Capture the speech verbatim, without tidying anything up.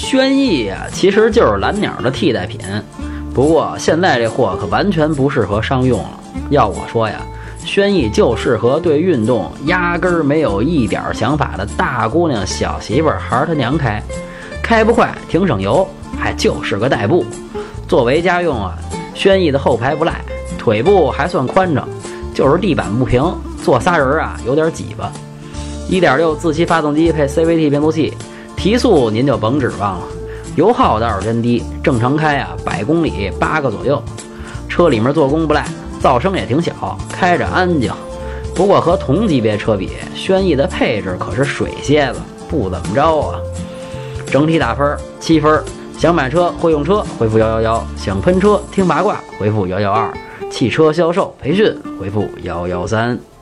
轩逸啊，其实就是蓝鸟的替代品，不过现在这货可完全不适合商用了。要我说呀，轩逸就适合对运动压根儿没有一点想法的大姑娘、小媳妇儿、孩儿他娘开，开不快，挺省油，还就是个代步。作为家用啊，轩逸的后排不赖，腿部还算宽敞，就是地板不平，坐仨人啊有点挤巴。一点六 自吸发动机配 C V T 变速器，提速您就甭指望了，油耗倒是真低，正常开啊百公里八个左右。车里面做工不赖，噪声也挺小，开着安静。不过和同级别车比，轩逸的配置可是水蝎子，不怎么着啊。整体打分七分，想买车会用车回复幺幺幺，想喷车听八卦回复幺幺二，汽车销售培训回复幺幺三。